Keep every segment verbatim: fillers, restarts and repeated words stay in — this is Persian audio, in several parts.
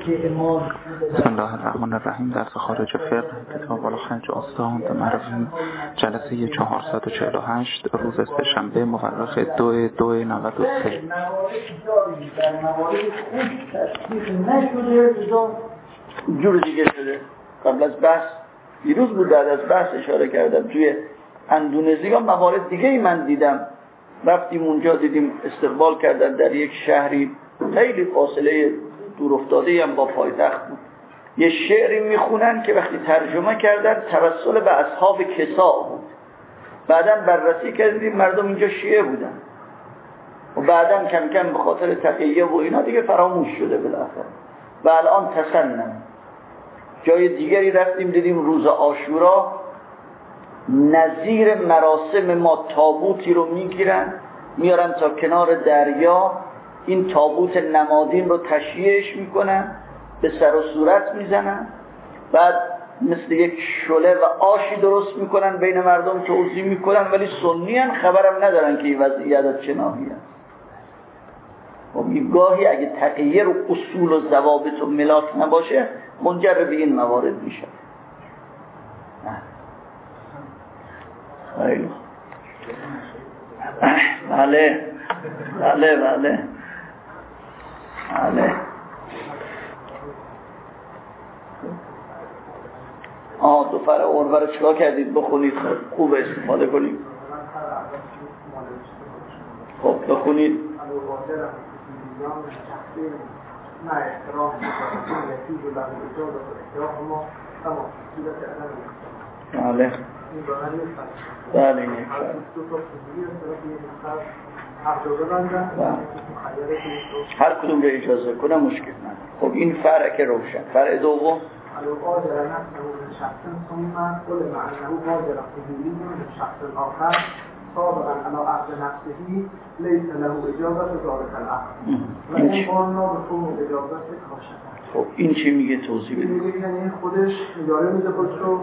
بسم الله الرحمن الرحیم. درس خارج فقه کتاب الخنج آستان مرحوم جلسه چهارصد و چهل و هشت روز سه‌شنبه مورخ دو دو نود و سه. جور دیگه شده. قبل از بحث دیروز بود، بعد از بحث اشاره کردم توی اندونزی ها موارد دیگه ای من دیدم. رفتیم اونجا دیدیم استقبال کردن در یک شهری خیلی فاصله دور افتاده هم با پایتخت بود. یه شعری میخونن که وقتی ترجمه کردن توسل به اصحاب کسا بود. بعداً بررسی کردیم مردم اینجا شیعه بودن و بعداً کم کم به خاطر تقیه و اینا دیگه فراموش شده بالاخره و الان تسنن. جای دیگری رفتیم دیدیم روز عاشورا نظیر مراسم ما تابوتی رو میگیرن میارن تا کنار دریا، این تابوت نمادین رو تشییعش میکنن، به سر و صورت میزنن، بعد مثل یک شله و آشی درست میکنن بین مردم توزیع میکنن، ولی سنی هن خبرم ندارن که این وضعیت از چه ناحیه است. و گاهی اگه تقیه رو اصول و ضوابط و ملاک نباشه منجر به این موارد میشه. خیلی بله بله بله بله. آه دو فرع عروه رو چکار کردید؟ بخونید، خوب استفاده کنید. خب بخونید. بله بله این یک هر کدوم رو اجازه کنه مشکل نداره. خب این فرع که روشن. فرع دوم صادقا على عقد نفسه ليس له اجازه ذلك العقد و این قانونا به فرم اجازه کاشفه. خب این چی میگه؟ توضیح بده. میگه یعنی خودش اجاره میده خودش رو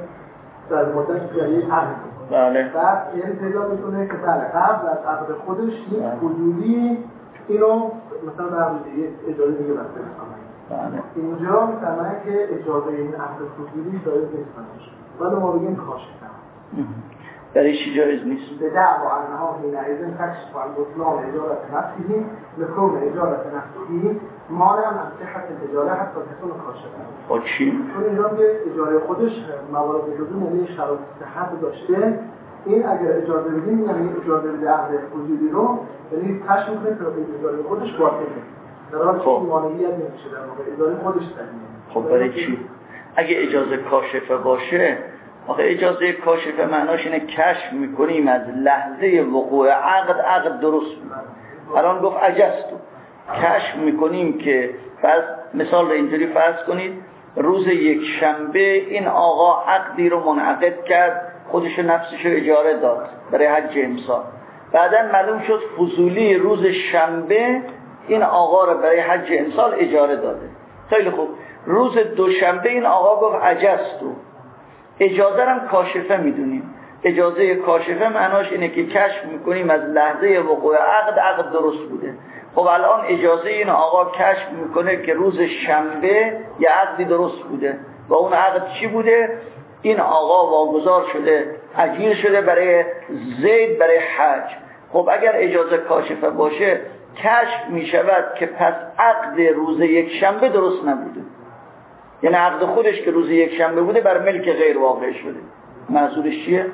در مدت جاری عقد. بله. بعد یعنی پیدا میکنه که بله قبل از عقد خودش یک حدودی اینو مثلا در دیگه اجاره دیگه بسته میکنه. بله. اینجا میفهمن که اجازه این عقد حدودی جایز نیست. ولی ما بگیم کاشفه. برای چی جایز نیست؟ به دعوا انها حینئذ تکشف عن بطلان اجارت نفسه لکون اجارت نفسه مانع از صحت الاجاره حتی تكون کاشفه. با چی؟ چون اینجا که اجاره خودش موارد جزئی یعنی شرایط صحت داشته، این اگر اجازه بدیم یعنی اجازه بده عقد وجودی رو یعنی کشف میکنه که اجاره خودش باطله. در حالی که مانعیت نمیشه در واقع اجاره خودش تضمین. خب برای چی؟ اگه اجازه کاشفه باشه، آخه اجازه کاشفه معناش اینه کشف میکنیم از لحظه وقوع عقد عقد درست بود. الان گفت عجزتو، کشف میکنیم که فرض مثال رو اینجوری فرض کنید روز یک شنبه این آقا عقدی رو منعقد کرد، خودش نفسش رو اجاره داد برای حج امسال. بعداً معلوم شد فضولی روز شنبه این آقا رو برای حج امسال اجاره داده. خیلی خوب، روز دوشنبه این آقا گفت عجزتو، اجازه هم کاشفه میدونیم. اجازه کاشفه معناش اینه که کشف میکنیم از لحظه وقوع عقد عقد درست بوده. خب الان اجازه این آقا کشف میکنه که روز شنبه یه عقدی درست بوده و اون عقد چی بوده؟ این آقا واگذار شده، اجیر شده برای زید برای حج. خب اگر اجازه کاشفه باشه کشف میشود که پس عقد روز یک شنبه درست نبوده، یعنی عقد خودش که روز یک شنبه بوده بر ملک غیر واقع شده. منظورش چیه؟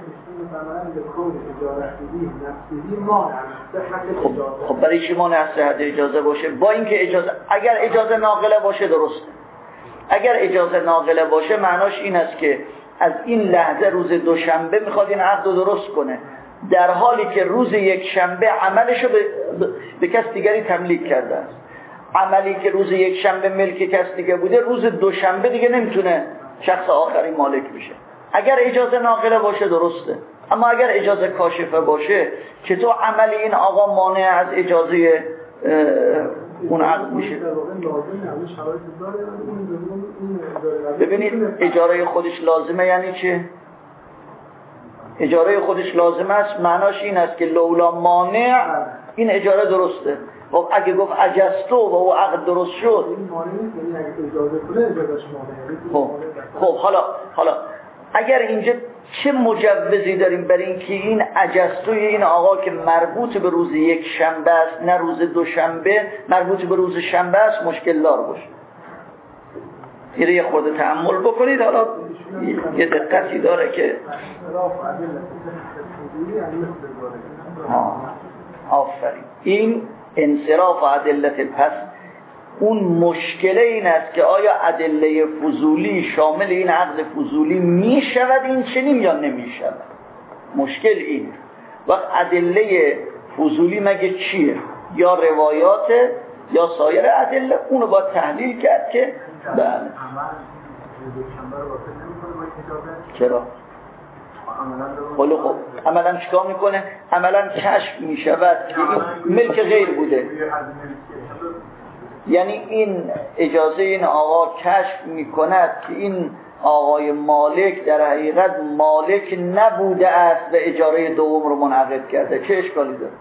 خب, خب برای چی مانع از صحت اجازه باشه؟ با اینکه اجازه اگر اجازه ناقله باشه درسته. اگر اجازه ناقله باشه معناش این است که از این لحظه روز دوشنبه میخواد این عقد رو درست کنه، در حالی که روز یک شنبه عملش رو به, به کس دیگری تملیک کرده است. عملی که روز یک شنبه ملک کس دیگه بوده روز دوشنبه دیگه نمیتونه شخص آخری مالک بشه. اگر اجازه ناقله باشه درسته، اما اگر اجازه کاشفه باشه چطور عمل این آقا مانع از اجازه اون عقد میشه؟ ببینید اجاره خودش لازمه یعنی چه؟ اجاره خودش لازمه است معناش این است که لولا مانع این اجاره درسته. خب اگه گفت اجستو و او عقد درست شد این مانع نیست، یعنی اگه اجازه کنه اجازهش مانع. خب خب حالا حالا اگر اینجا چه مجوزی داریم برای اینکه این اجستوی این آقا که مربوط به روز یک شنبه است نه روز دوشنبه، مربوط به روز شنبه است، مشکل دار باشه؟ یه خورده تأمل بکنید. حالا یه دقتی داره که آفرین این انصراف ادله پس اون مشکله این است که آیا ادله فضولی شامل این عقد فضولی می شود این چنین یا نمی شود. مشکل این وقت ادله فضولی مگه چیه؟ یا روایات یا سایر ادله، اونو باید تحلیل کرد که بله. چرا؟ خب خب عملا چیکار میکنه؟ عملا کشف میشود که این ملک غیر بوده، یعنی این اجازه این آقا کشف میکند که این آقای مالک در حقیقت مالک نبوده است و اجاره دوم رو منعقد کرده. چه اشکالی داره؟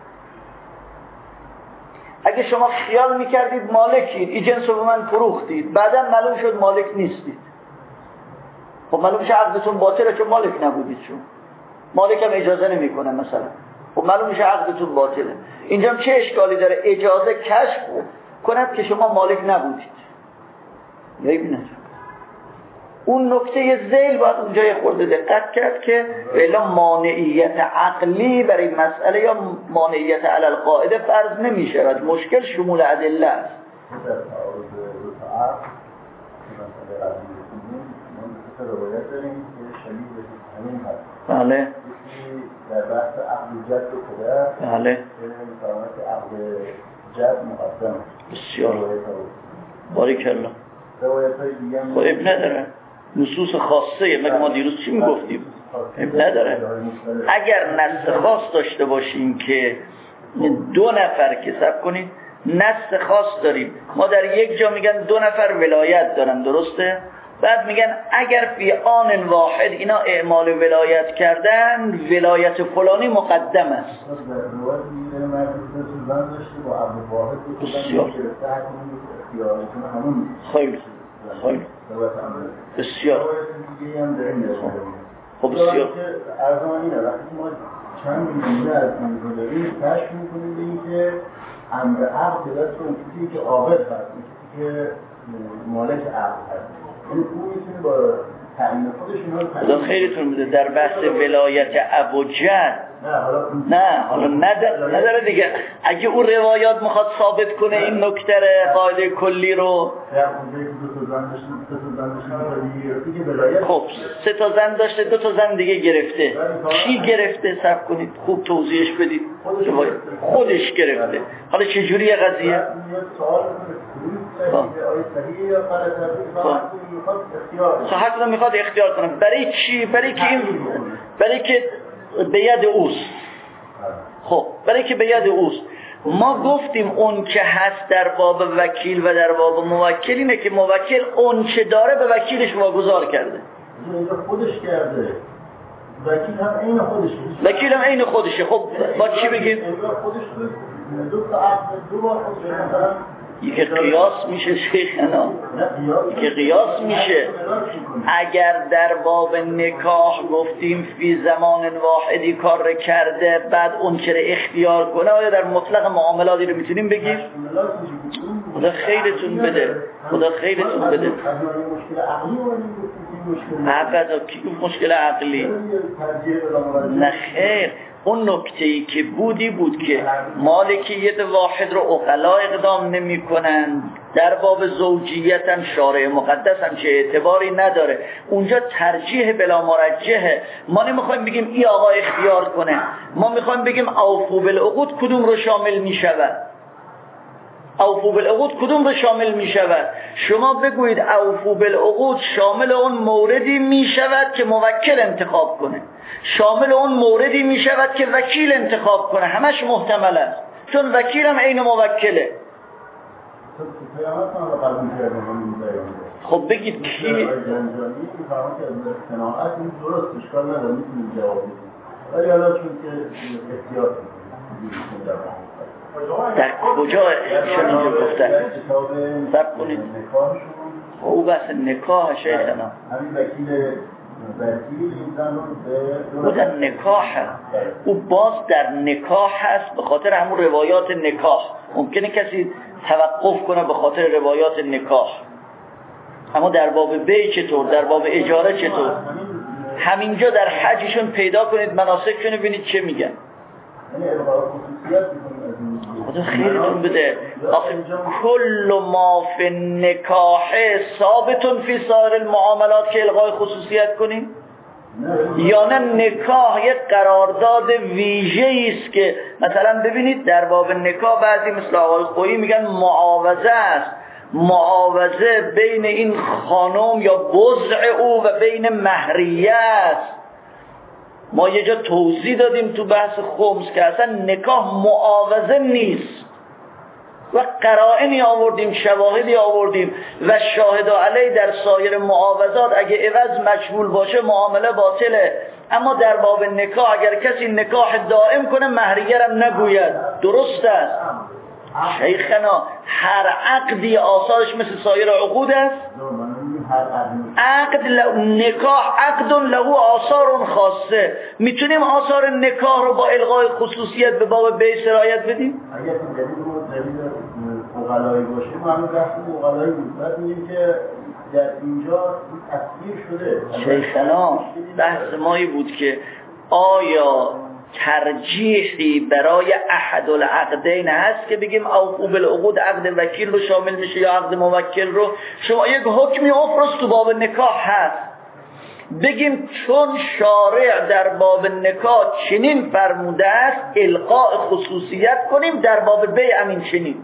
اگه شما خیال میکردید مالکید، این جنس رو به من فروختید، بعدا معلوم شد مالک نیستید، خب معلوم میشه عقدتون باطله چون مالک نبودید. چون مالک هم اجازه نمیکنه مثلا، خب معلوم میشه عقدتون باطله. اینجا چه اشکالی داره اجازه کشف کند که شما مالک نبودید؟ یا ببینید اون نکته ذیل باید اونجا یه خورده دقت کرد که الا مانعیت عقلی برای مسئله یا مانعیت علی القاعده فرض نمی شود، مشکل شمول ادله است. بله در بحث عقل جد و پدر بله فرامت عقل جد مقدم بسیار باریکالله. روایت های دیگه خب اب نداره نصوص خاصه، مگه ما دیروز چی میگفتیم؟ اب نداره. اگر نص خاص داشته باشیم که دو نفر که سب کنید نص خاص داریم، ما در یک جا میگن دو نفر ولایت دارن، درسته؟ بعد میگن اگر فی آن واحد اینا اعمال ولایت کردن ولایت فلانی مقدم است. بسیار خیلی خیلی بسیار خب بسیار ارزانینه. وقتی ما چند میلیونه از این رو داریم کشف میکنیم به این که امر عقد دست اون کسی که عاقل هست، کسی که مالک عقد هست، این خوب میتونه با تعیین خودش خدا خیرتون بده در بحث ولایت ابوجهل نه حالا نداره دیگه. اگه اون روایات میخواد ثابت کنه این نکته قاعده کلی رو، خب سه تا زن داشته دو تا زن دیگه گرفته، کی گرفته؟ صبر کنید خوب توضیحش بدید. خودش گرفته. حالا چجوری قضیه؟ صحت رو میخواد اختیار کنه. برای چی؟ برای که این برای که به ید اوست. خب برای که به ید اوست. ما گفتیم اون که هست در باب وکیل و در باب موکل اینه که موکل اون چه داره به وکیلش واگذار کرده. خودش کرده. وکیل هم عین خودشه. وکیل هم عین خودشه. خب با چی بگیم؟ خودش دو تا عقد دو بار خودش مثلا یکی قیاس میشه شیخنا، یکی قیاس میشه. اگر در باب نکاح گفتیم فی زمان واحدی کار کرده بعد اون چرا اختیار کنه، آیا در مطلق معاملاتی رو میتونیم بگیم؟ خدا خیرتون بده، خدا خیرتون بده. عقد مشکل عقلی نه خیر. اون نکته‌ای که بودی بود که مالکیت واحد رو عقلا اقدام نمی کنن، در باب زوجیت هم شارع مقدس هم چه اعتباری نداره، اونجا ترجیح بلا مرجحه. ما نمیخوایم بگیم ای آقا اختیار کنه، ما میخوایم بگیم اوفو بالعقود کدوم رو شامل می شود، اوفو بالعقود کدوم رو شامل می شود. شما بگویید اوفو بالعقود شامل اون موردی می شود که موکل انتخاب کنه، شامل اون موردی می شود که وکیل انتخاب کنه، همش محتمل است چون وکیل هم عین موکله. خب بگید کی؟ در کجا ایشون اینجا گفتن؟ سب کنید او بس نکاح شیخنا همین وکیل وکیل این زن رو او در نکاح او باز در نکاح هست به خاطر همون روایات نکاح. ممکنه کسی توقف کنه به خاطر روایات نکاح، اما در باب بی چطور؟ در باب اجاره چطور؟ همینجا در حجشون پیدا کنید مناسکشون ببینید چه میگن. خدا خیرتون بده. آخه کل ما فی نکاح ثابتون فی سایر المعاملات که الغای خصوصیت کنیم، یا نه نکاح یک قرارداد ویژه‌ای است که مثلا ببینید در باب نکاح بعضی مثل آقای خویی میگن معاوضه است، معاوضه بین این خانم یا بضع او و بین مهریه است. ما یه جا توضیح دادیم تو بحث خمس که اصلا نکاح معاوضه نیست و قرائنی آوردیم، شواهدی آوردیم و شاهد علی در سایر معاوضات اگه عوض مجهول باشه معامله باطله، اما در باب نکاح اگر کسی نکاح دائم کنه مهریه هم نگوید. درست است شیخنا، هر عقدی آثارش مثل سایر عقود است. عقد ل... نکاح عقد له آثار خاصه. میتونیم آثار نکاح رو با الغای خصوصیت به باب بی سرایت بدیم؟ اگر این دلیل رو دلیل مغلایی باشه ما همون رفت مغلایی بود بعد میگیم که در اینجا تصویر شده. شیخنا بحث مایی بود که آیا ترجیحی برای احد العقدین هست که بگیم اوفوا بالعقود عقد وکیل رو شامل میشه یا عقد موکل رو؟ شما یک حکمی افرض تو باب نکاح هست بگیم چون شارع در باب نکاح چنین فرموده است القاء خصوصیت کنیم در باب بیع همین چنین.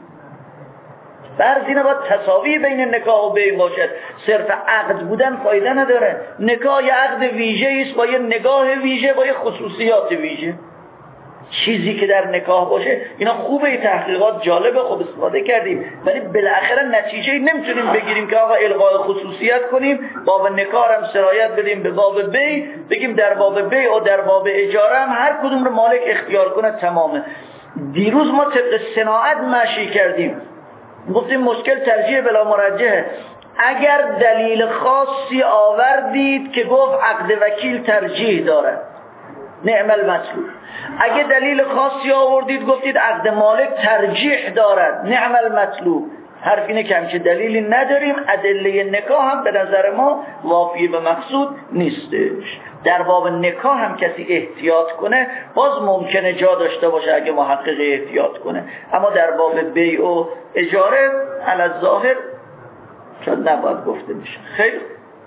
برز اینه باید تساوی بین نکاح و بیع باشد. صرف عقد بودن فایده نداره. نکاح یه عقد ویژه است با یه نگاه ویژه با یه خصوصیات ویژه. چیزی که در نکاح باشه اینا خوبه، تحقیقات جالبه، خوب استفاده کردیم، ولی بالاخره نتیجه نمیتونیم بگیریم که آقا الغای خصوصیت کنیم باب نکاح هم سرایت بدیم به باب بیع، بگیم در باب بیع و در باب اجاره هم هر کدوم رو مالک اختیار کنه تمامه. دیروز ما طبق صناعت مشی کردیم، گفتیم مشکل ترجیح بلا مرجحه. اگر دلیل خاصی آوردید که گفت عقد وکیل ترجیح داره نعم المطلوب، اگه دلیل خاصی آوردید گفتید عقد مالک ترجیح دارد نعم المطلوب. حرف اینه که همچه دلیلی نداریم، ادله نکاح هم به نظر ما وافی به مقصود نیستش. در باب نکاح هم کسی احتیاط کنه باز ممکنه جا داشته باشه اگه محقق احتیاط کنه، اما در باب بیع و اجاره علی الظاهر شاید نباید گفته میشه. خیلی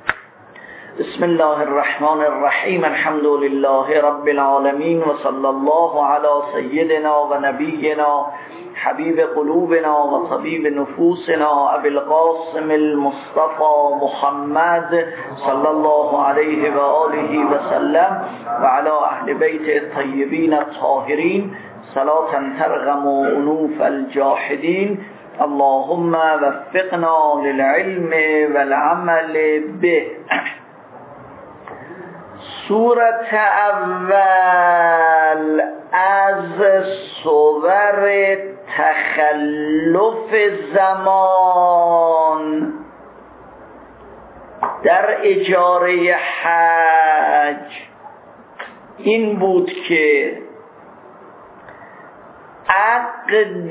بسم الله الرحمن الرحیم الحمد لله رب العالمین و صلی الله علی سیدنا و نبینا حبیب قلوبنا و طبیب نفوسنا ابی القاسم المصطفى محمد صلی الله علیه و آله و سلم و علی اهل بیت الطیبین الطاهرین صلاة ترغم انوف الجاحدین. اللهم وفقنا للعلم والعمل به. صورت اول از صور تخلف زمان در اجاره حج این بود که عقد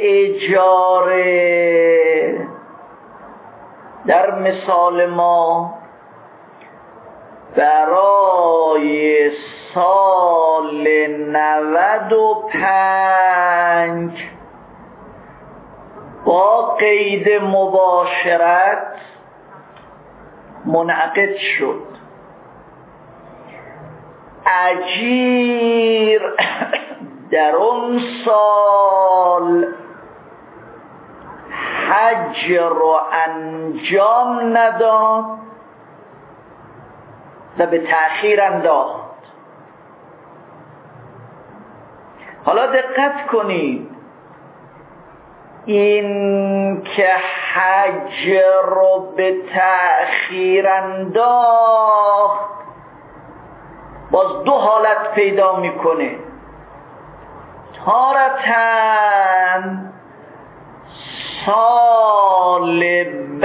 اجاره در مثال ما برای سال نود و پنج با قید مباشرت منعقد شد. اجیر در اون سال حج رو انجام نداد و به تأخیر انداخت. حالا دقت کنید، این که حج رو به تأخیر انداخت باز دو حالت پیدا میکنه. تارتن سال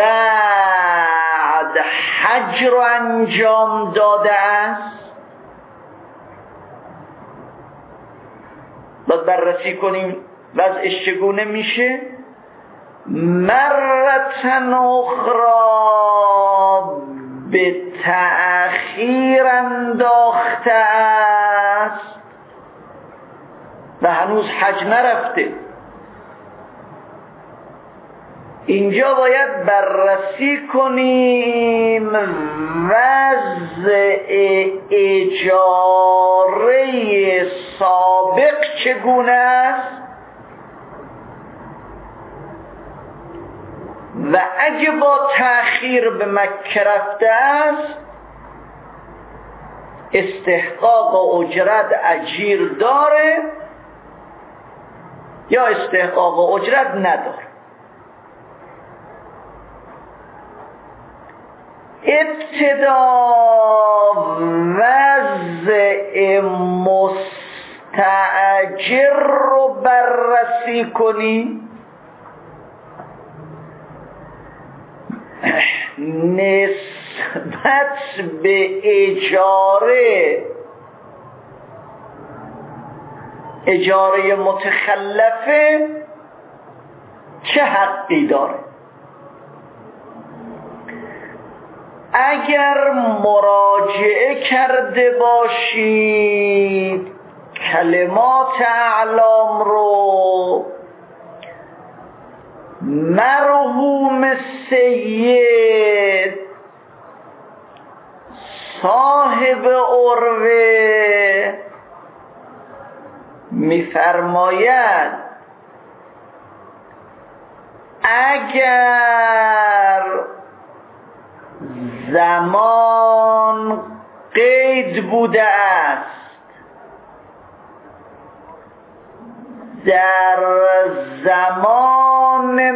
بعد حج رو انجام داده است. باید بررسی کنیم وضعش چگونه میشه. مرتن اخرى به تأخیر انداخته است و هنوز حج نرفته. اینجا باید بررسی کنیم وضع اجاره سابق چگونه است و اگه با تأخیر به مکه رفته است استحقاق اجرت اجیر داره یا استحقاق اجرت نداره. ابتدا وضع مستأجر رو بررسی کنی. نسبت به اجاره اجاره متخلفه چه حقی داره؟ اگر مراجعه کرده باشید کلمات اعلام رو مرحوم سید صاحب عروه می‌فرماید اگر زمان قید بوده است در زمان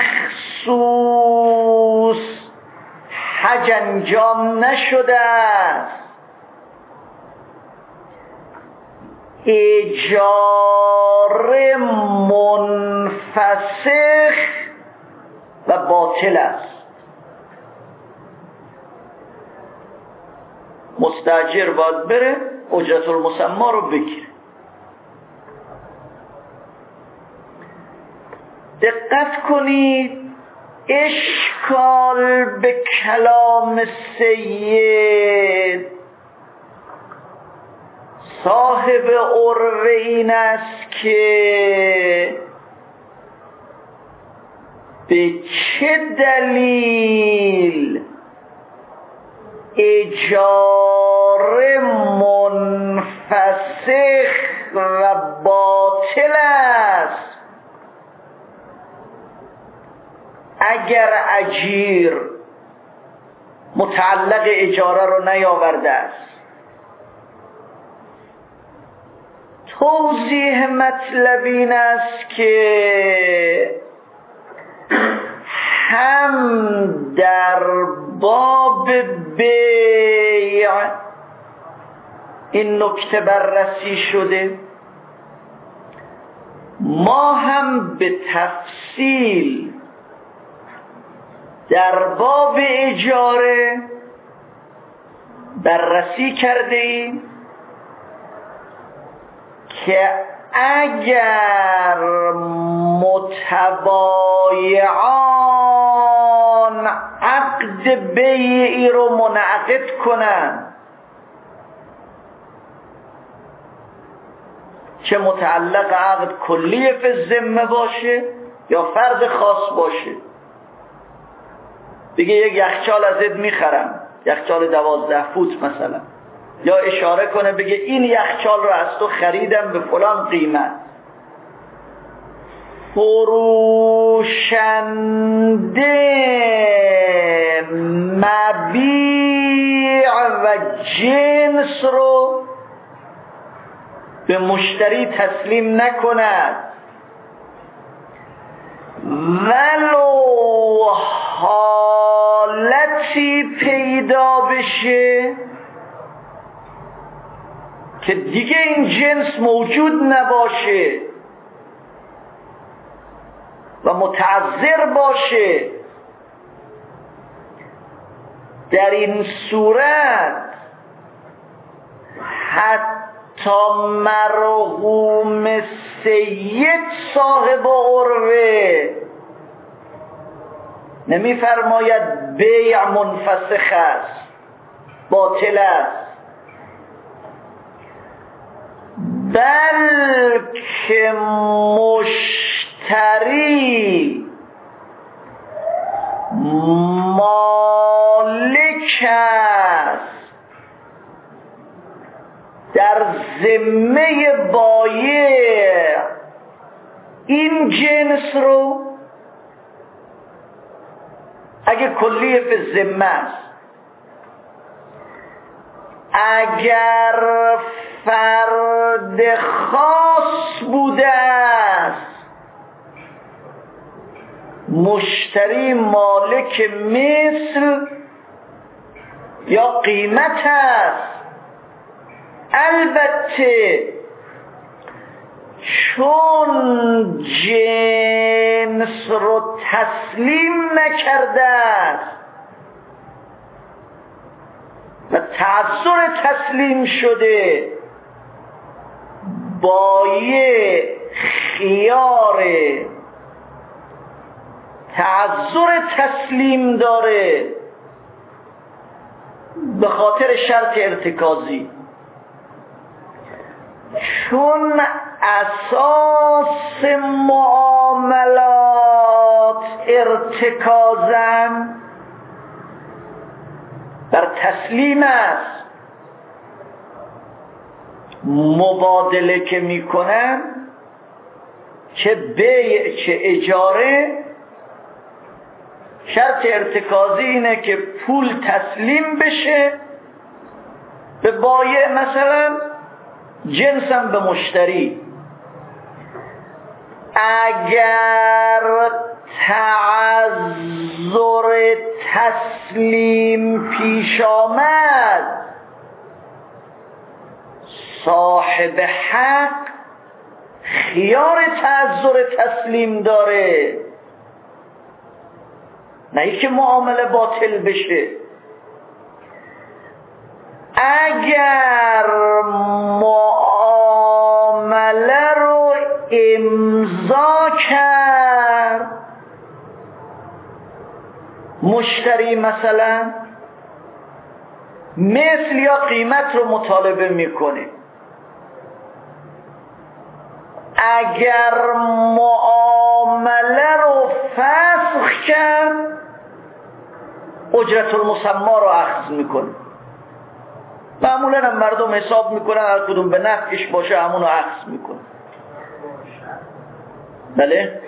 مخصوص حج انجام نشده است اجاره منفسخ و باطل است. مستاجر باید بره اجرت المسمى رو بگیره. دقت کنید اشکال به کلام سید صاحب عروه این است که به چه دلیل اجاره منفسخ و باطل است اگر اجیر متعلق اجاره رو نیاورده است. توضیح مطلب این است که هم در باب بیع این نکته بررسی شده، ما هم به تفصیل در باب اجاره بررسی کرده ایم که اگر متبایعان عقد بیعی رو منعقد کنن چه متعلق عقد کلی فی الذمه باشه یا فرد خاص باشه، بگه یک یخچال ازت میخرم، یخچال دوازده فوت مثلا، یا اشاره کنه بگه این یخچال رو از تو خریدم به فلان قیمت، فروشنده مبیع و جنس رو به مشتری تسلیم نکند ولو حالتی پیدا بشه که دیگه این جنس موجود نباشه و متعذر باشه، در این صورت حتی مرحوم سید صاحب عروه نمیفرماید بیع منفسخ است، باطل است، بلکه مشتری مالک است در ذمه بایع این جنس رو، اگه کلیه به ذمه است، اگر فرد خاص بوده است مشتری مالک مثل یا قیمت است. البته چون جنس رو تسلیم نکرده است و تعذر تسلیم شده، بایع خیار تعذر تسلیم داره به خاطر شرط ارتکازی، چون اساس معاملات ارتکازن بر تسلیم است. مبادله که میکنن چه بیع چه اجاره، شرط ارتکازی اینه که پول تسلیم بشه به بایع، مثلا جنسم به مشتری. اگر تعذر تسلیم پیش آمد صاحب حق خیار تعذر تسلیم داره، نه ای که معامله باطل بشه. اگر معامله رو امضا کرد مشتری، مثلا مثل یا قیمت رو مطالبه میکنه، اگر معامله رو فسخ کرد اجرت المسمى رو اخذ میکنه. معمولا هم مردم حساب میکنن هر کدوم به نفعش باشه همون رو اخذ میکنه. بله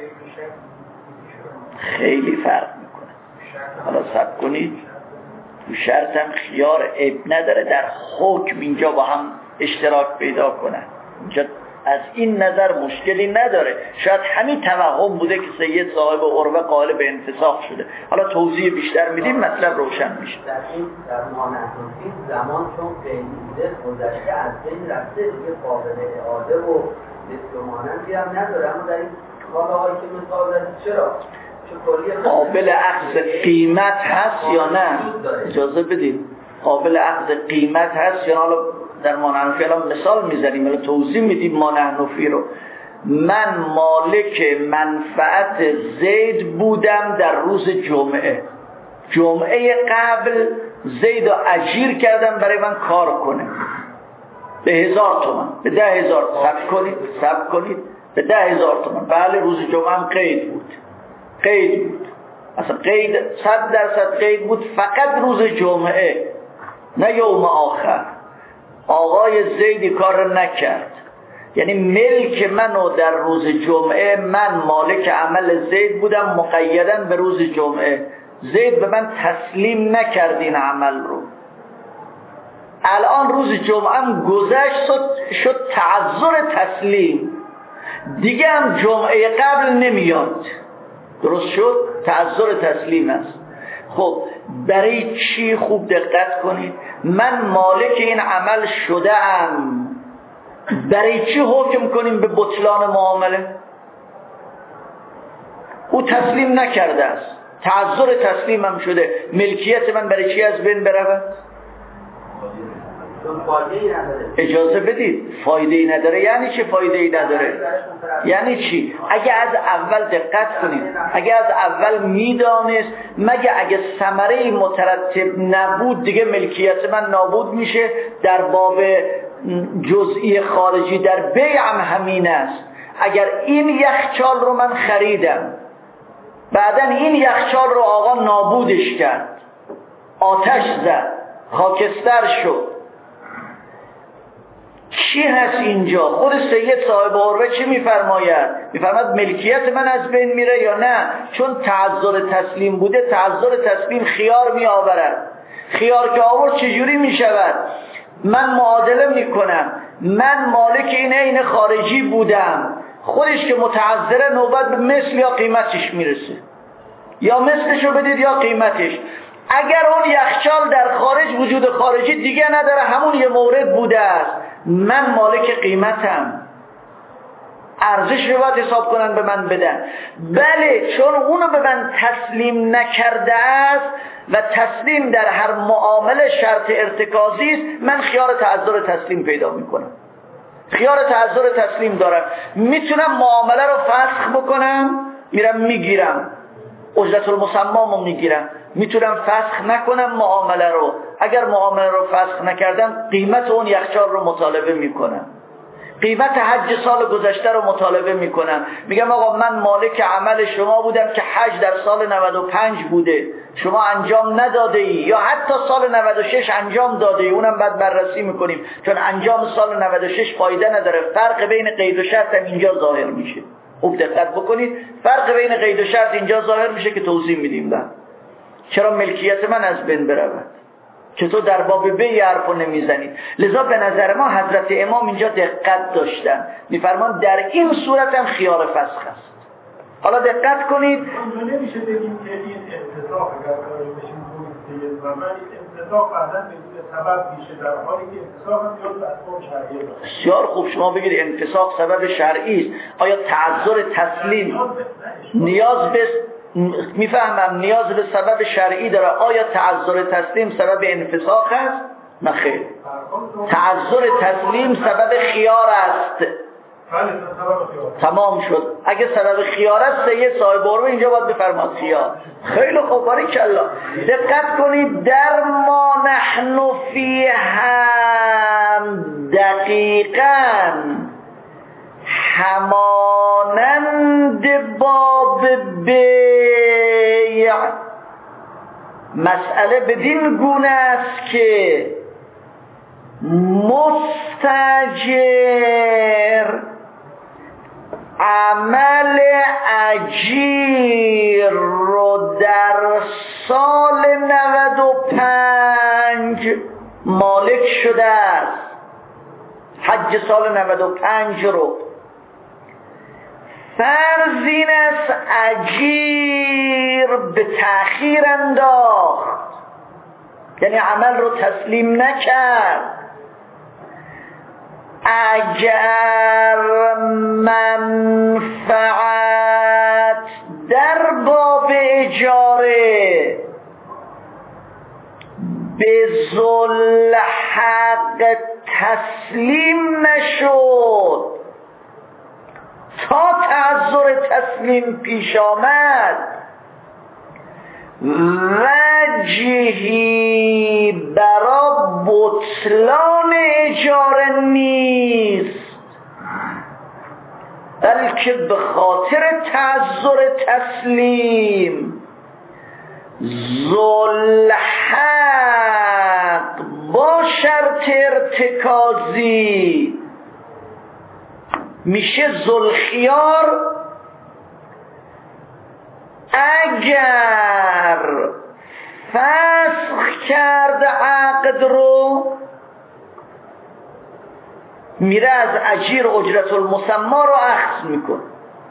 خیلی فرق میکنه. حالا صبر کنید، تو شرط هم خیار عیب نداره، در حکم اینجا با هم اشتراک پیدا کنن. اینجا از این نظر مشکلی نداره. شاید همین توهم بوده که سید صاحب عروه قائل به انفساخ شده. حالا توضیح بیشتر میدیم مطلب روشن میشه. در این در مانع‌توفیق زمان چون فعلی بوده گذشته از بین رفته، دیگه قابل اعاده و مثل مانندی هم نداره. اما در این کالاهایی که مثال زدید چرا؟ قابل اخذ قیمت هست یا نه؟ اجازه بدید. قابل اخذ قیمت هست یا نه؟ حالا در مانعنفی الان مثال میزنیم، الان توضیح میدیم مانعنفی رو. من مالک منفعت زید بودم در روز جمعه، جمعه قبل زید رو اجیر کردم برای من کار کنه به هزار تومن، به ده هزار سب کنید سب کنید به ده هزار تومن. بله روز جمعه هم قید بود، قید بود، اصلا قید صد درصد قید بود، فقط روز جمعه نه یوم آخر. آقای زیدی کار رو نکرد، یعنی ملک منو در روز جمعه، من مالک عمل زید بودم مقیدن به روز جمعه، زید به من تسلیم نکرد این عمل رو. الان روز جمعه هم گذشت شد تعذر تسلیم، دیگه هم جمعه قبل نمیاد، درست شد؟ تعذر تسلیم است. خب برای چی؟ خوب دقت کنید. من مالک این عمل شده ام، برای چی حکم کنیم به بطلان معامله؟ او تسلیم نکرده است، تعذر تسلیم هم شده، ملکیت من برای چی از بین برود؟ اجازه بدید. فایده ای نداره یعنی چه فایده ای نداره؟ یعنی چی؟ اگه از اول دقت کنید، اگه از اول میدانست، مگه اگه ثمره مترتب نبود دیگه ملکیت من نابود میشه؟ در باب جزئی خارجی در بیع هم همین است. اگر این یخچال رو من خریدم، بعدن این یخچال رو آقا نابودش کرد، آتش زد، خاکستر شد، چی هست اینجا؟ خود سید صاحب عروه چی میفرماید؟ میفرماید ملکیت من از بین میره یا نه؟ چون تعذر تسلیم بوده، تعذر تسلیم خیار می آورد. خیار که آورد چجوری میشود؟ من معادله میکنم، من مالک این عین خارجی بودم، خودش که متعذره نوبت به مثل یا قیمتش میرسه، یا مثلشو بدید یا قیمتش. اگر اون یخچال در خارج وجود خارجی دیگه نداره، همون یه مورد بوده است، من مالک قیمتم، ارزش رو باید حساب کنن به من بدن. بله، چون اونو به من تسلیم نکرده است و تسلیم در هر معامله شرط ارتکازی است، من خیار تعذر تسلیم پیدا میکنم، خیار تعذر تسلیم دارم، میتونم معامله رو فسخ بکنم، میرم میگیرم اجرت المسمامو میگیرم، میتونم فسخ نکنم معامله رو، اگر معامله رو فسخ نکردم قیمت اون یخچال رو مطالبه میکنم، قیمت حج سال گذشته رو مطالبه میکنم، میگم آقا من مالک عمل شما بودم که حج در سال نود و پنج بوده، شما انجام نداده ای، یا حتی سال نود و شش انجام داده ای، اونم بعد بررسی میکنیم، چون انجام سال نود و شش فایده نداره، فرق بین قید و شرط هم اینجا ظاهر میشه. خوب دقت بکنید، فرق بین قید و شرط اینجا ظاهر میشه که توضیح میدیم. بعد چرا ملکیت من از بین برود؟ چطور در باب بیع حرفو نمیزنید؟ لذا به نظر ما حضرت امام اینجا دقت داشتن، میفرمان در این صورت هم خیار فسخ است. حالا دقت کنید، نمیشه بگیم که این انتزاع اگر قرار بشیم بودید و من این انتزاع بعداً بدون سبب میشه، در حالی که انتزاع هم جز اسباب شرعیه داره. بسیار خوب، شما بگید انتزاع سبب شرعی است. آیا تعذر تسلیم نیاز به میفهمم نیاز به سبب شرعی داره، آیا تعذر تسلیم سبب انفساخ است؟ نه خیر، تعذر تسلیم سبب خیار است. تمام شد. اگه سبب خیار است سید صاحب عروه اینجا باید بفرماد خیار. خیلی خوب، باریکالله. دقت کنید، در ما نحن فی هم دقیقاً همانند باب بیع مسئله بدین گونه است که مستاجر عمل اجیر رو در سال نود و پنج مالک شده است، حج سال نود و پنج رو فرض این است اجیر به تأخیر انداخت، یعنی عمل رو تسلیم نکرد. اگر منفعت در باب اجاره به ذوالحق تسلیم نشد تا تعذر تسلیم پیش آمد، وجهی برا بطلان اجاره نیست، بلکه به خاطر تعذر تسلیم ذوالحق با شرط ارتکازی میشه ذوالخیار اگر فسخ کرد عقد رو، میره از اجیر اجرت المسما رو اخذ میکنه،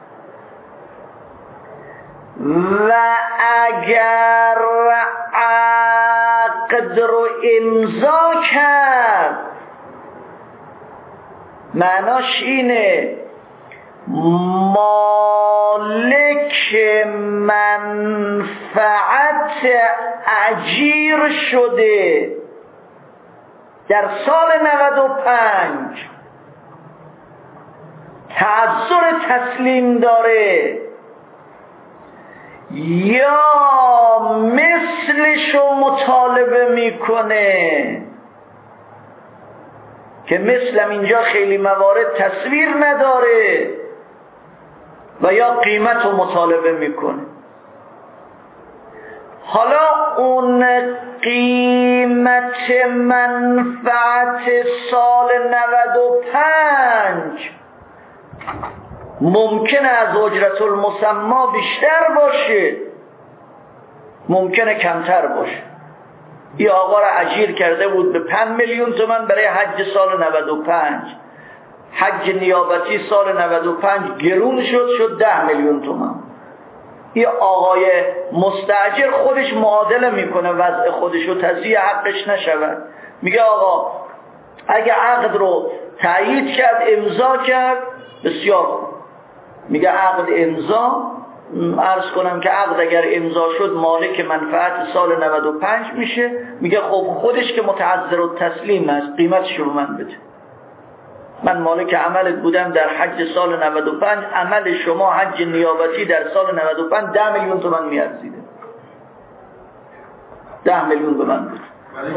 و اگر عقد رو امضا کرد، معناش اینه مالک مالک منفعت اجیر شده در سال نود و پنج تعذر تسلیم داره یا مثلشو مطالبه میکنه که مثلم اینجا خیلی موارد تصویر نداره و یا قیمت رو مطالبه میکنه. حالا اون قیمت منفعت سال نود و پنج ممکنه از اجرت المسما بیشتر باشه، ممکنه کمتر باشه. این آقا را اجیر کرده بود به پنج میلیون تومان برای حج سال نود و پنج، حج نیابتی سال نود و پنج گرون شد شد ده میلیون تومان. این آقای مستاجر خودش معادله میکنه وضع خودش رو تضییع حقش نشود. میگه آقا اگه عقد رو تایید کرد امضا کرد بسیار خوب. میگه عقد امضا، عرض کنم که عقد اگر امضا شد مالک منفعت سال نود و پنج میشه. میگه خب خودش که متعذر التسلیم است قیمتش رو من بده. من مالک عملت بودم در حج سال نود و پنج، عمل شما حج نیابتی در سال نود و پنج ده میلیون تومان میارزیده، ده میلیون به من بود.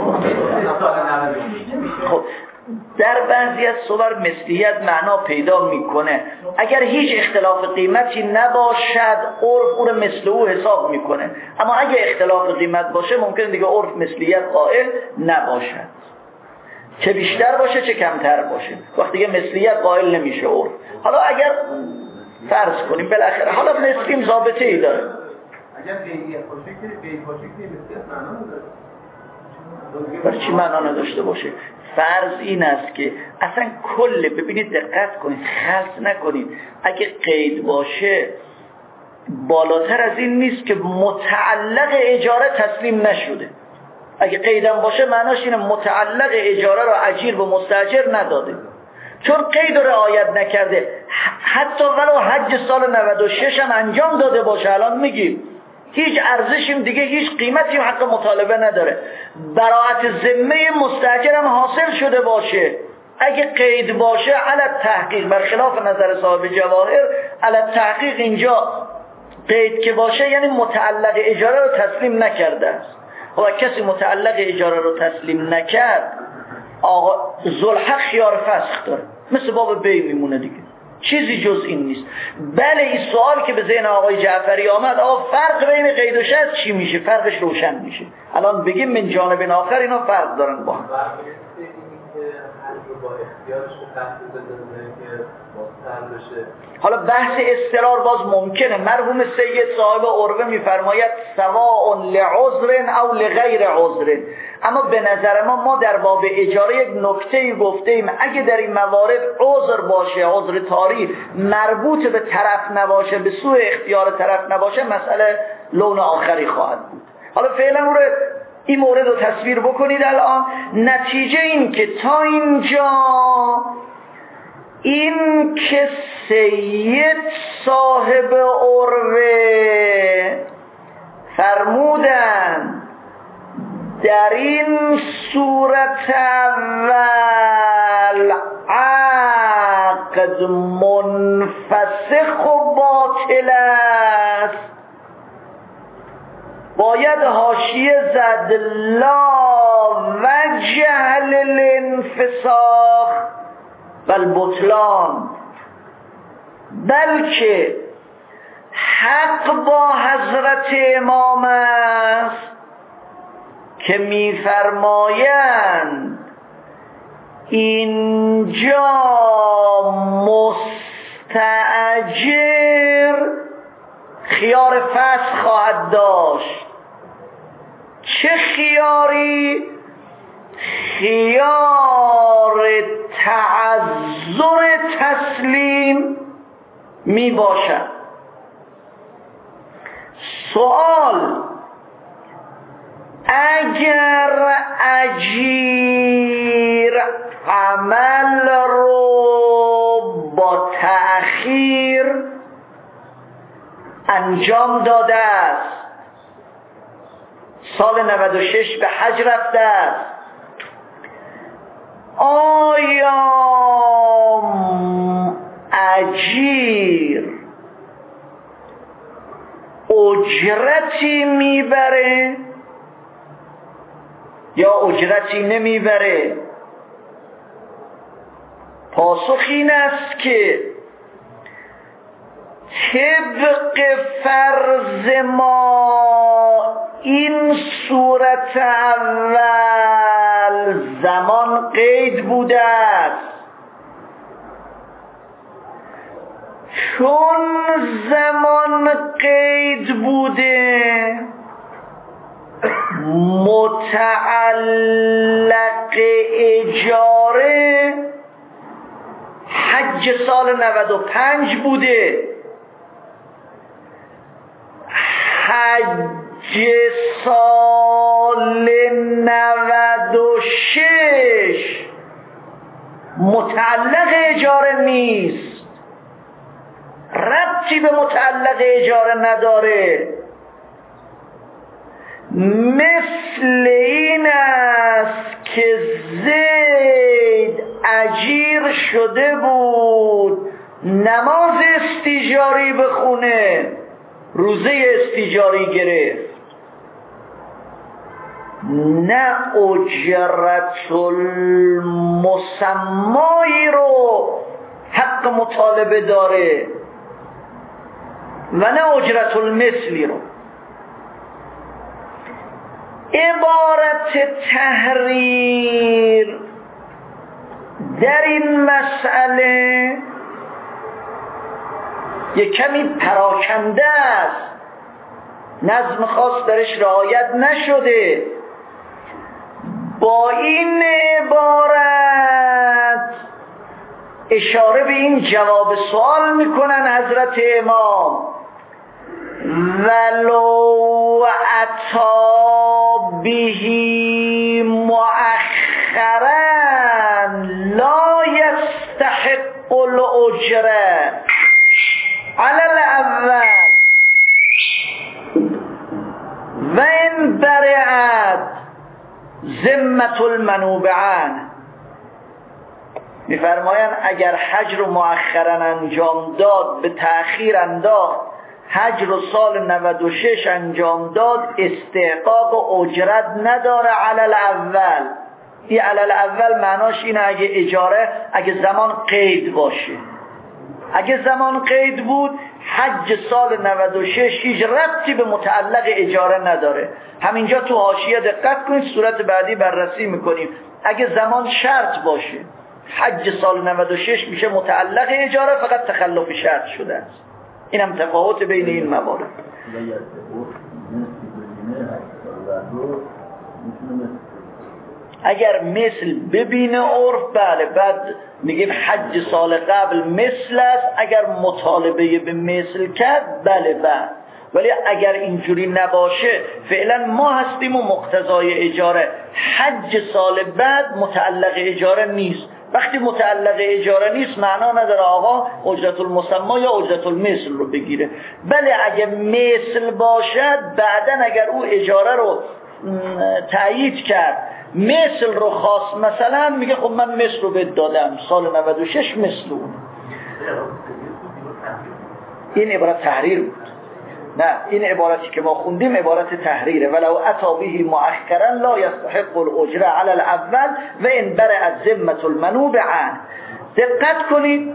خب در بعضی از صور مثلیت معنا پیدا میکنه. اگر هیچ اختلاف قیمتی نباشد عرف او رو مثل او حساب میکنه، اما اگر اختلاف قیمت باشه ممکنه دیگه عرف مثلیت قائل نباشد، چه بیشتر باشه چه کمتر باشه. وقتی که مثلیت قائل نمیشه عرف. حالا اگر فرض کنیم بالاخره حالا مثلیم ضابطه ای داره، اگر قیدیت باشه که قید باشه که مثلیت معنا نداره. برای چی معنا نداشته باشه؟ فرض این است که اصلا کل، ببینید دقت کنید خلط نکنید، اگه قید باشه بالاتر از این نیست که متعلق اجاره تسلیم نشده. اگه قیدم باشه معناش اینه متعلق اجاره را اجیر به مستاجر نداده، چون قید رو رعایت نکرده. حتی ولو حج سال نود و شش هم انجام داده باشه، الان میگیم هیچ ارزشیم دیگه هیچ قیمتی و حق مطالبه نداره. براءت ذمه مستاجر هم حاصل شده باشه، اگه قید باشه علی تحقیق، برخلاف نظر صاحب جواهر علی تحقیق اینجا قید که باشه یعنی متعلق اجاره رو تسلیم نکرده است. و کسی متعلق اجاره رو تسلیم نکرد آقا ذوالحق خیار فسخ داره، مثل باب بی میمونه دیگه، چیزی جز این نیست. بله این سوال که به ذهن آقای جعفری آمد آقا فرق بین قید و شرط چی میشه؟ فرقش روشن میشه. الان بگیم من جانب آخر اینا فرق دارن با هم. حالا بحث استقرار باز ممکنه. مرحوم سید صاحب عروه میفرماید سواء لعذر او لغیر عذر، اما به نظر ما ما در باب اجاره یک نکته‌ای گفتیم اگه در این موارد عذر باشه، عذر طاری مربوط به طرف نباشه، به سوء اختیار طرف نباشه، مسئله لون آخری خواهد بود. حالا فعلا رو این مورد رو تصویر بکنید. الان نتیجه این که تا اینجا این که سید صاحب عروه فرمودن در این صورت اول عقد منفسخ و باطل است، باید حاشیه زد لا وجه للانفساخ بل بطلان، بلکه حق با حضرت امام است که میفرمایند اینجا مستأجر خیار فسخ خواهد داشت. چه خیاری؟ خیار تعذر تسلیم می باشد. سوال: اگر اجیر عمل رو با تأخیر انجام داده است، سال نود و شش به حج رفته است، آیا اجیر اجرتی میبره یا اجرتی نمیبره؟ پاسخ این است که طبق فرض ما این صورت اول زمان قید بوده است، چون زمان قید بوده متعلق اجاره حج سال نود و پنج بوده، حج سال نود و شش متعلق اجاره نیست، ربطی به متعلق اجاره نداره. مثل این است که زید اجیر شده بود نماز استیجاری بخونه، روزه استیجاری گرفت، نه اجرت المسمایی رو حق مطالبه داره و نه اجرت المثلی رو. عبارت تحریر در این مسئله یک کمی پراکنده است، نظم خاص درش رعایت نشده. با این عبارت اشاره به این جواب سوال میکنن حضرت امام، ولو اتا بهی مؤخرا لا یستحق الاجره علی الاول و ان برئت ذمة المنوب عنه. میفرمایند اگر حج رو مؤخرا انجام داد، به تأخیر انداخت، حج رو سال نود و شش انجام داد، استحقاق اجرت نداره علی الاول. این علی الاول معناش اینه اگه اجاره، اگه زمان قید باشه. اگه زمان قید بود حج سال نود و شش هیچ ربطی به متعلق اجاره نداره. همینجا تو حاشیه دقت کنید، صورت بعدی بررسی میکنیم. اگه زمان شرط باشه حج سال نود و شش میشه متعلق اجاره، فقط تخلف شرط شده است. این هم تفاوت بین این موارد. اگر مثل ببینه عرف بله، بعد میگیم حج سال قبل مثل است. اگر مطالبه به مثل کرد بله بعد. ولی اگر اینجوری نباشه فعلا ما هستیم و مقتضای اجاره حج سال بعد متعلق اجاره نیست. وقتی متعلق اجاره نیست معنا نداره آقا اجرت المسمى یا اجرت المثل رو بگیره. بله اگر مثل باشد بعدن اگر او اجاره رو تایید کرد، مثل رو خواست، مثلا میگه خب من مثل رو بهت دادم سال نود و شش مثل اون. این عبارت تحریر بود. نه، این عبارتی که ما خوندیم عبارت تحریره. ولو اتا به مؤخرا لا یستحق الاجره علی الاول و ان برئت ذمة المنوب عنه. دقت کنید.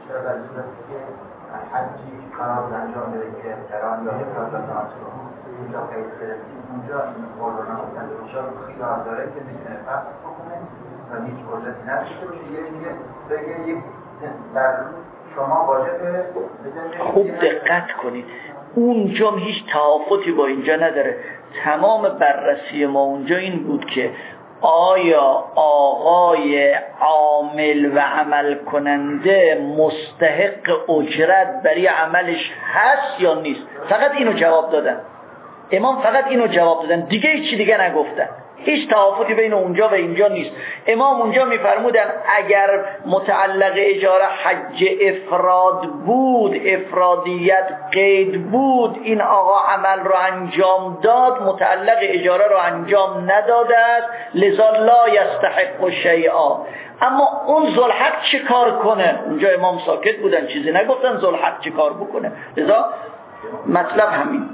قرار انجام بده که احترام یا حفاظت از اونجا قید گرفتیم، اونجا این قرآن گفتن اونجا خیار داره که میتونه فقط بکنه و هیچ اجرتی نداشته باشه. یه میگه بگه یک در شما واجبه. خوب دقت کنید، اونجا هیچ تفاوتی با اینجا نداره. تمام بررسی ما اونجا این بود که آیا آقای عامل و عمل کننده مستحق اجرت برای عملش هست یا نیست. فقط اینو جواب دادن امام، فقط اینو جواب دادن، دیگه هیچی دیگه نگفتن. هیچ توافقی بین اونجا و اینجا نیست. امام اونجا میفرمودن اگر متعلق اجاره حج افراد بود، افرادیت قید بود، این آقا عمل رو انجام داد، متعلق اجاره رو انجام نداده است، لذا لا یستحق شیئا. اما اون ذوالحق چه کار کنه؟ اونجا امام ساکت بودن، چیزی نگفتن ذوالحق چه کار بکنه. لذا مطلب همین.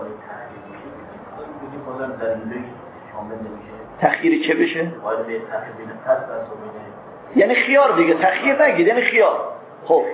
تخییری چه بشه؟ یعنی خیار دیگه، تخییر نگید، یعنی خیار. خب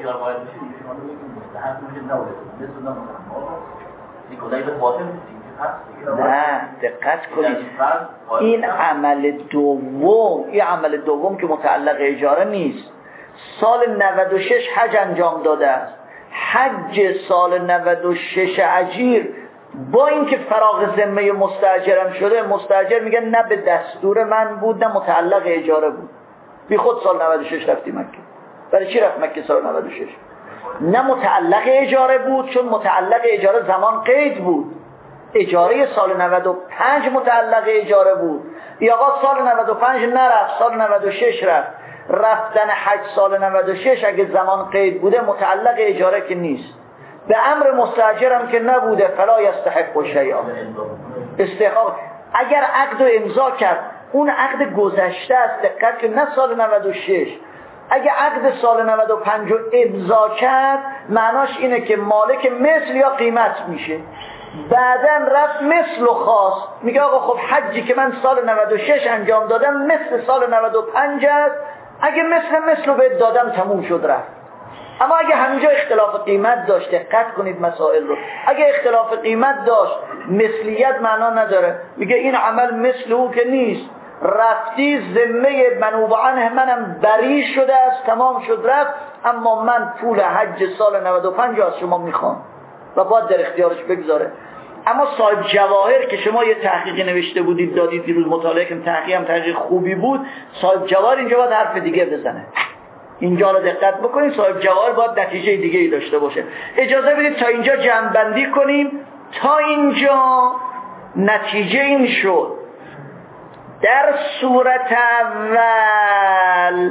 نه دقت کنید، این عمل دوم، این عمل دوم که متعلق اجاره نیست، سال نود و شش حج انجام داده است. حج سال نود و شش اجیر با اینکه فراغ ذمه مستاجرم شده، مستاجر میگه نه به دستور من بود نه متعلق اجاره بود، بی خود سال نود و شش رفتی مکه. برای چی رفت مکه سال نود و شش؟ نه متعلق اجاره بود، چون متعلق اجاره زمان قید بود. اجاره سال نود و پنج متعلق اجاره بود. یا آقا سال نود و پنج نرفت، سال نود و شش رفت. رفتن حج سال نود و شش اگه زمان قید بوده متعلق اجاره که نیست، به امر مستاجرم که نبوده، فلا یستحق شیئا. استحقاق اگر عقد و امضا کرد، اون عقد گذشته است، دقت که نه سال نود و شش. اگه عقد سال نود و پنج رو امضا کرد، معناش اینه که مالک مثل یا قیمت میشه. بعدن رفت مثل و خواست، میگه آقا خب حجی که من سال نود و شش انجام دادم مثل سال نود و پنج است، اگه مثل مثل رو بهت دادم تموم شد رفت. اما اگه همینجا اختلاف قیمت داشت، دقت کنید مسائل رو، اگه اختلاف قیمت داشت مثلیت معنا نداره، میگه این عمل مثل او که نیست، رفتی ذمه منوب عنه منم بری شده است، تمام شد رفت، اما من پول حج سال نود و پنج از شما میخوام و باید در اختیارش بگذاره. اما صاحب جواهر که شما یه تحقیقی نوشته بودید دادید دیروز مطالعه که تحقیق هم تحقیق خوبی بود، صاحب جواهر اینجا باید حرف دیگه بزنه. اینجا رو دقت بکنید، صاحب جواهر باید نتیجه دیگه ای داشته باشه. اجازه بدید تا اینجا جمع‌بندی کنیم. تا اینجا نتیجه این شد در صورت اول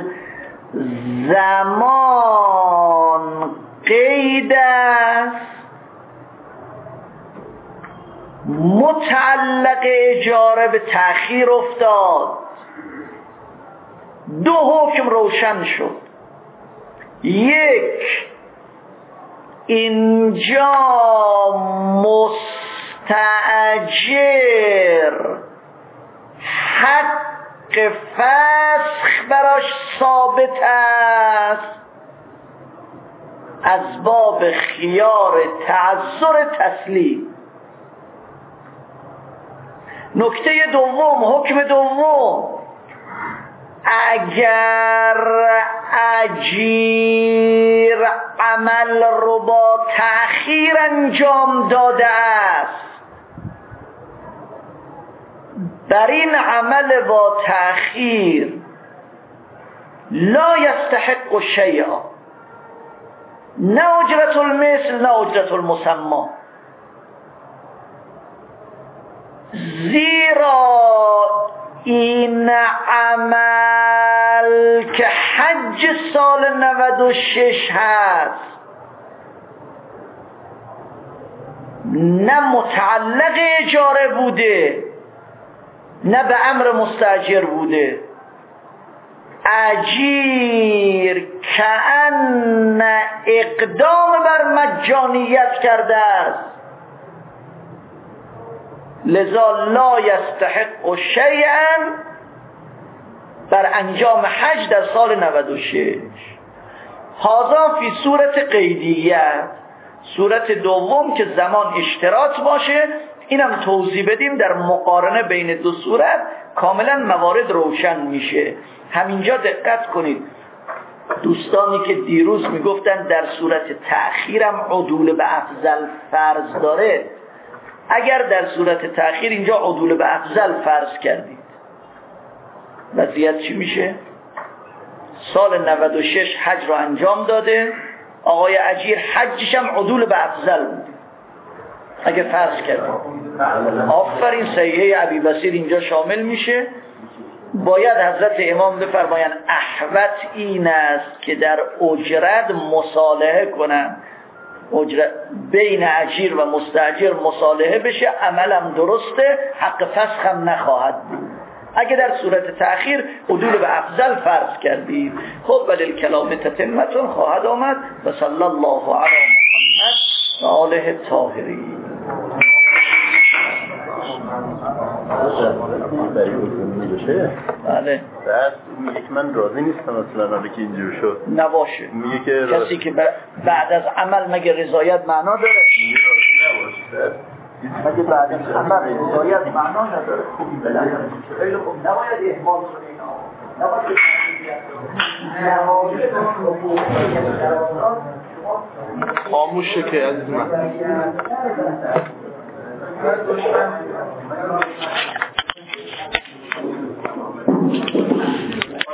زمان قید است، متعلق اجاره به تأخیر افتاد، دو حکم روشن شد. یک، اینجا مستأجر حق فسخ براش ثابت است از باب خیار تعذر تسلیم. نکته دوم، حکم دوم، اگر اجیر عمل رو با تأخیر انجام داده است، در این عمل با تأخیر لا یستحق شیئا، نه اجرت المثل نه اجرت المسمى، زیرا این عمل که حج سال نود و شش هست نه متعلق اجاره بوده نه به امر مستاجر بوده. اجیر کأن اقدام بر مجانیت کرده است، لذا لا یستحق شیئا بر انجام حج در سال نود و شش. هذا فی صورت قیدیت. صورت دوم که زمان اشتراط باشه، اینم توضیح بدیم در مقارنه بین دو صورت کاملا موارد روشن میشه. همینجا دقت کنید، دوستانی که دیروز میگفتن در صورت تأخیرم عدول به افضل فرض داره، اگر در صورت تأخیر اینجا عدول به افضل فرض کردید، وضعیت چی میشه؟ سال نود و شش حج رو انجام داده، آقای اجیر حجش هم عدول به افضل بود اگه فرض کردید. آفرین صحیحه ابی بصیر اینجا شامل میشه. باید حضرت امام بفرمایند احوط این است که در اجرت مصالحه کنن، اجرت بین اجیر و مستاجر مصالحه بشه، عملم درسته، حق فسخ هم نخواهد بود. اگه در صورت تأخیر عدول به افضل فرض کردید، خب ولی کلام تتمتون خواهد آمد. و صلی الله علی محمد و آله الطاهرین. بله. بعد میگه که من راضی نیستم اصلا حالا که اینجور شد. نباشه. میگه که کسی که بعد از عمل مگه رضایت معنا داره؟ میگه راضی نباشه. مگه بعد از عمل رضایت معنا نداره؟ خیلی خوب، نباید اهمال کنید. نباید خاموشه که از من